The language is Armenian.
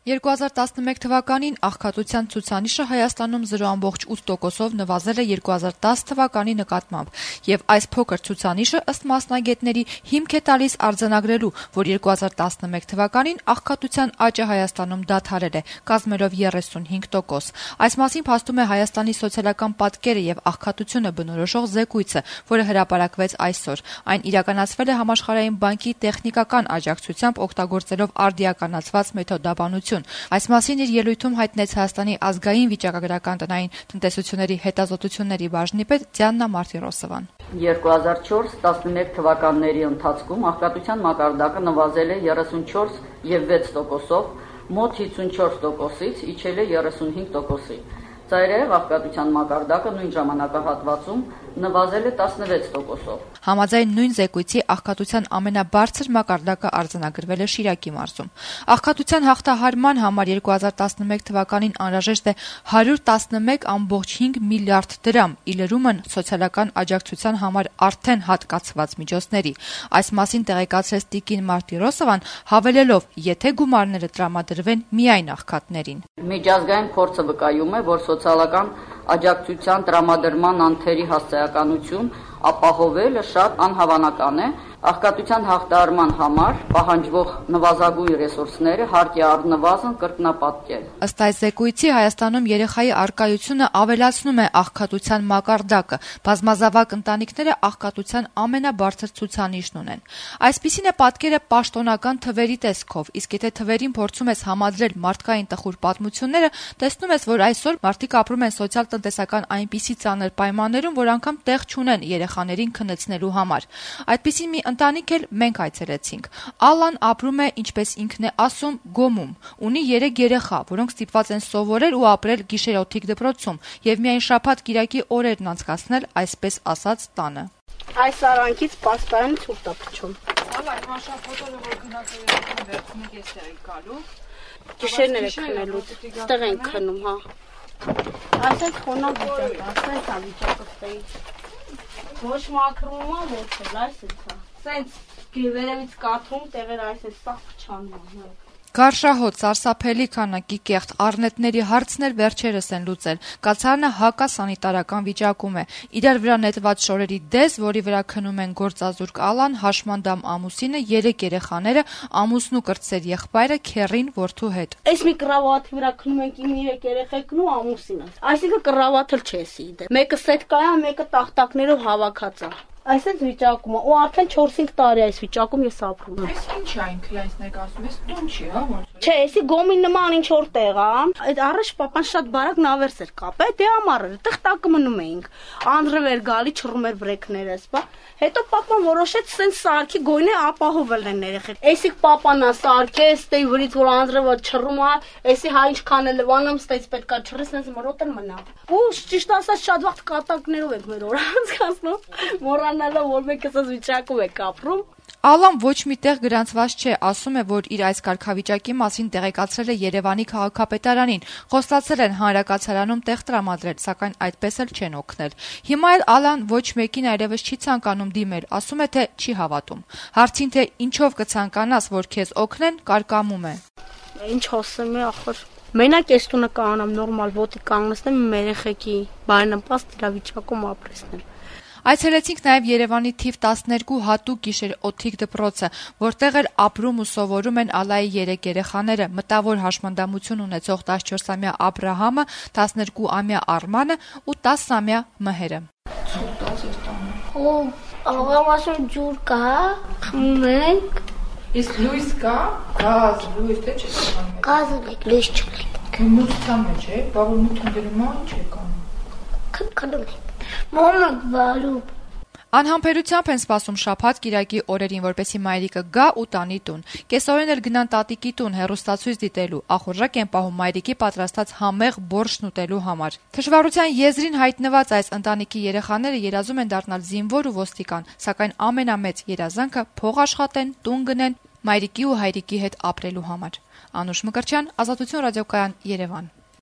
2011 թվականին աղքատության ցուցանիշը Հայաստանում 0,8%-ով նվազել է 2010 թվականի նկատմամբ, եւ այս փոքր ցուցանիշը ըստ մասնագետների հիմք է տալիս արձանագրելու, որ 2011 թվականին աղքատության աճը Հայաստանում դադարել է, կազմելով 35%. Այս մասին փաստում է Հայաստանի սոցիալական պատկերը եւ աղքատությունը բնորոշող զեկույցը, որը հրապարակվեց այսօր։ Այն իրականացվել է Համաշխարհային բանկի տեխնիկական աջակցությամբ օգտագործելով արդիականացված մեթոդաբանություն։ Այս մասին իր ելույթում հայտնեց Հայաստանի ազգային վիճակագրական տնային տնտեսությունների հետազոտությունների բաժնի պետ Դիանա Մարտիրոսովան։ 2004-11 թվականների ընթացքում աղքատության մակարդակը նվազել է 34,6%-ով, մոտ 54%-ից իջել է 35%-ի։ Ծայրահեղ աղքատության մակարդակը նույն ժամանակահատվածում նվազել է 16%-ով։ Համաձայն նույն զեկույցի աղքատության ամենաբարձր մակարդակը արձանագրվել է Շիրակի մարզում։ Աղքատության հաղթահարման համար 2011 թվականին անհրաժեշտ է 111,5 միլիարդ դրամ, ի լրումն սոցիալական աջակցության համար արդեն հատկացված միջոցների։ Այս մասին տեղեկացրեց Տիկին Մարտիրոսովան, հավելելով, եթե գումարները տրամադրվեն միայն աղքատներին։ Միջազգային փորձը վկայում է, որ սոցիալական աջակցության տրամադրման անթերի հասցեականություն ապահովելը շատ անհավանական է։ Աղքատության հաղթահարման համար պահանջվող նվազագույն ռեսուրսները հարկ է առնվազն կրկնապատկել։ Ըստ այս զեկույցի Հայաստանում երեխայի առկայությունը ավելացնում է աղքատության մակարդակը։ Բազմազավակ ընտանիքները աղքատության ամենաբարձր ցուցանիշն ունեն։ Այսպիսին է պատկերը պաշտոնական թվերի տեսքով, իսկ եթե թվերին փորձում ես համադրել մարդկային տխուր պատմությունները, տեսնում ես, որ այսօր մարդիկ ապրում են սոցիալ-տնտեսական այնպիսի ծանր պայմաններում, որ անգամ տեղ չունեն երեխաներին քննեցնելու համար։ Այդպիսի մի ընտանիք էլ մենք այցելեցինք։ Ալլան ապրում է, ինչպես ինքն է ասում, Գոմում։ Ունի 3 երեխա, որոնք ստիպված են սովորել ու ապրել գիշերօթիկ դպրոցում եւ միայն շաբաթ-կիրակի օրերն անցկացնել այսպես ասած տանը։ Այս արանքից պաստայում ցուրտ է փչում։ Ալլա, հիմա շաբաթօրը որ գնաց երեխան վերցնեք ես էի գալու։ Գիշերները քնելուց, այստեղ են քնում, հա։ Այսպես խոնավ վիճակը, այսպես է վիճակը ստեի։ Ոչ մաքրում է, ոչ էլ, այսպես է։ Սենց վերևից կաթում, տեղերը այսպես սաղ փչանում է։ Գարշահոտ, սարսափելի քանակի կեղտ առնետների հարցն էլ վերջերս են լուծել։ Կացարանը հակասանիտարական վիճակում է։ Իրար վրա նետված շորերի դես, որի վրա քնում են գործազուրկ Ալլան, հաշմանդամ ամուսինը, 3 երեխաները, ամուսնու կրտսեր եղբայրը, քեռին, որդու հետ։ Այս մի կրավաթի վրա քնում ենք իմ 3 երեխեքն ու ամուսինս։ Այսինքն կրավաթը չեսի դե։ Մեկը սետկա է, մեկը տախտակներով հավաքած է։ Այսպես վիճակում է, ու արդեն 4-5 տարի այս վիճակում ես ապրում եմ։ Այս ինչ է ինքը այսնեք ասում, ես տուն չի, հա, ոնց որ։ Չէ, էսի գոմի նման ինչ որ տեղ է։ Այդ առաջ papan շատ բարակ նավերս էր կապել, դե ամառը տեղ տակը մնում էինք։ Անձրև էր գալի, չռում էր բրեքներս, բա։ Հետո papan որոշեց սենց սարքի գոյնը ապահովել են երեխեք։ Էսի papan-ը սարքեց, դե վրից որ անձրևը չռում է, էսի հա ինչքան է լվանում, ստից պետքա չռի, սենց մռոտ էլ մնա։ Ու ճիշտ ասած շատ վաղ կատակներով ենք մեր օր անցկացնում։ Մոռանալով որ մենք ասած վիճակում ենք ապրում։ Ալլան ոչ մի տեղ գրանցված չէ, ասում է, որ իր այս կարգավիճակի մասին տեղեկացրել է Երևանի քաղաքապետարանին, խոստացել են հանրակացարանում տեղ տրամադրել, սակայն այդպես էլ չեն օգնել։ Հիմա էլ Ալլան ոչ մեկին այլևս չի ցանկանում դիմել, ասում է, թե չի հավատում։ Հարցին, թե ինչով կցանկանաս, որ քեզ օգնեն, կարկամում է։ Ինչ ասեմ, ախր մենակ ես տունը կանամ նորմալ ոտի կանգնեցնեմ իմ երեխեքի բարենպաստ իրավիճակում ապրեցնել։ Այցելեցինք նաև Երևանի թիվ 12 հատուկ գիշերօթիկ դպրոցը, որտեղ էլ ապրում ու սովորում են Ալլայի 3 երեխաները՝ մտավոր հաշմանդամություն ունեցող 14-ամյա Աբրահամը, 12-ամյա Արմանը ու 10-ամյա Մհերը։ Աղամ ասում ջուր կա, խմում ենք։ Իսկ լույս կա, գազ, լույս թե չէ։ Գազ ունենք, լույս չունենք։ Քննության մեջ է, բա որ մութն դրում է, ինչ է կանում։ Քնում ենք։ Մոմակ բարում։ Անհամբերությամբ են սպասում շաբաթ-կիրակի օրերին, որպեսզի մայրիկը գա ու տանի տուն։ Կեսօրեն էլ գնան տատիկի տուն հեռուստացույց դիտելու, ախորժակ են պահում մայրիկի պատրաստած համեղ բորշն ուտելու համար։ Թշվառության եզրին հայտնված այս ընտանիքի երեխաները երազում են դառնալ զինվոր ու ոստիկան, սակայն ամենամեծ երազանքը փող աշխատեն, տուն գնեն, մայրիկի ու հայրիկի հետ ապրելու համար։ Անուշ Մկրտչյան, Ազատություն ռադիոկայան, Երևան։